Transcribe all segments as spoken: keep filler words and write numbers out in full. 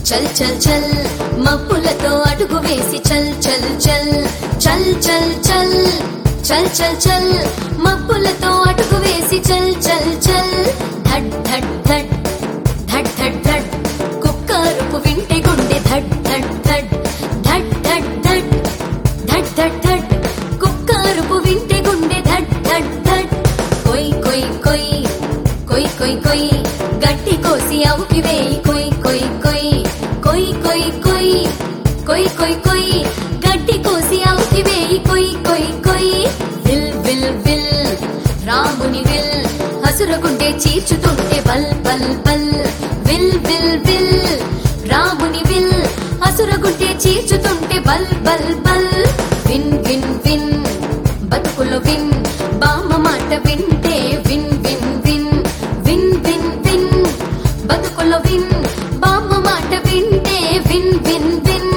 చల్ చల్ చల్ మబ్బులతో అడుగు వేసి చల్ చల్ చల్ చల్ చల్ చల్ చల్ చల్ చల్ మబ్బులతో అడుగు వేసి చల్ చల్ చల్ ధడ్ ధడ్ ధడ్ ధడ్ ధడ్ ధడ్ కుక్కరుపు వింటే గుండె ధడ్ ధడ్ ధడ్ ధడ్ ధడ్ ధడ్ ధడ్ ధడ్ ధడ్ కుక్కరుపు వింటే గుండె ధడ్ ధడ్ ధడ్ కొయ్ కొయ్ కొయ్ కొయ్ కొయ్ కొయ్ గట్టి కోసి అవుకి వేయి కొయ్ కొయ్ కొయ్ కొయ్ కొయ్ కొయ్ కొయ్ కొయ్ కొయ్ గట్టి కోసి అవుకి వేయి కొయ్ కొయ్ కొయ్ విల్ విల్ విల్ రాముని విల్ హసురగుండే చీర్చుతుంటే బల్ బల్ బల్ విల్ విల్ విల్ రాముని విల్ హసురగుండే చీర్చుతుంటే బల్ బల్ బల్ విన్ విన్ విన్ బతుకులో విన్ బామ్మ మాట వింటే విన్ విన్ విన్ విన్ విన్ విన్ బతుకులో విన్ బామ్మ మాట వింటే విన్ విన్ విన్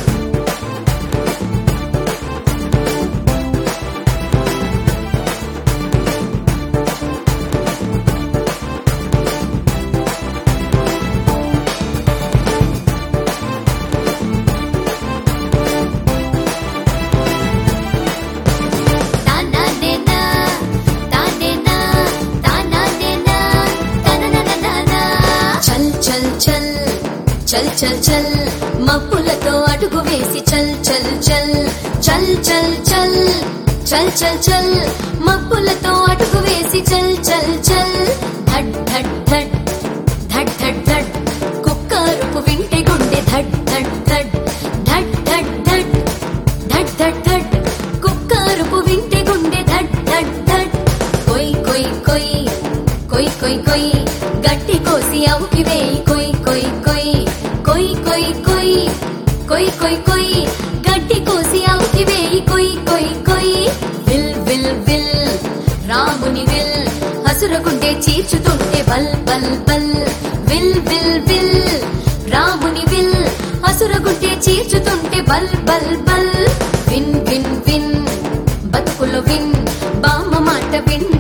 చల్ చల్ చల్ మబ్బులతో అడుగు వేసి చల్ చల్ చల్ చల్ చల్ చల్ చల్ చల్ చల్ మబ్బులతో అడుగు వేసి చల్ చల్ చల్ ధడ్ ధడ్ ధడ్ ధడ్ ధడ్ ధడ్ కుక్కరుపు వింటే గుండె ధడ్ ధడ్ ధడ్ ధడ్ ధడ్ ధడ్ ధడ్ ధడ్ ధడ్ కుక్కరుపు వింటే గుండె ధడ్ ధడ్ ధడ్ కొయ్ కొయ్ కొయ్ కొయ్ కొయ్ కొయ్ గట్టి కోసి అవుకి వేయి కొయ్ కొయ్ కొయ్ కొయ్ కొయ్ కొయ్ కొయ్ కొయ్ కొయ్ గడ్డి కోసి అవుకి వేయి కొయ్ కొయ్ కొయ్ విల్ విల్ విల్ రాముని విల్ హసురగుండే చీర్చుతుంటే బల్ బల్ బల్ విల్ విల్ విల్ రాముని విల్ హసురగుండే చీర్చుతుంటే బల్ బల్ బల్ విన్ విన్ విన్ బతుకులో విన్ బామ్మ మాట విన్